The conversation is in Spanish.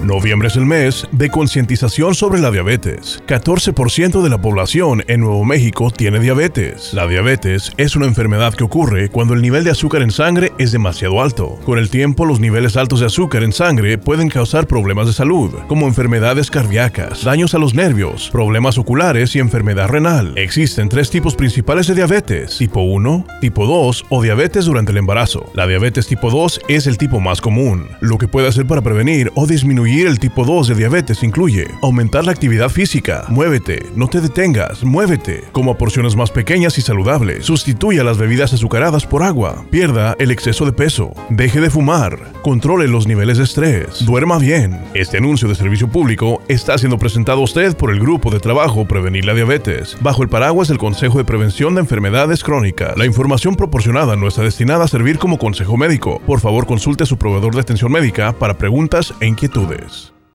Noviembre es el mes de concientización sobre la diabetes. 14% de la población en Nuevo México tiene diabetes. La diabetes es una enfermedad que ocurre cuando el nivel de azúcar en sangre es demasiado alto. Con el tiempo, los niveles altos de azúcar en sangre pueden causar problemas de salud, como enfermedades cardíacas, daños a los nervios, problemas oculares y enfermedad renal. Existen 3 tipos principales de diabetes: tipo 1, tipo 2 o diabetes durante el embarazo. La diabetes tipo 2 es el tipo más común. Lo que puede hacer para prevenir o disminuir el tipo 2 de diabetes incluye aumentar la actividad física. Muévete, no te detengas, muévete. Coma porciones más pequeñas y saludables. Sustituya las bebidas azucaradas por agua. Pierda el exceso de peso. Deje de fumar. Controle los niveles de estrés. Duerma bien. Este anuncio de servicio público está siendo presentado a usted por el Grupo de Trabajo Prevenir la Diabetes, bajo el paraguas del Consejo de Prevención de Enfermedades Crónicas. La información proporcionada no está destinada a servir como consejo médico. Por favor, consulte a su proveedor de atención médica para preguntas e inquietudes.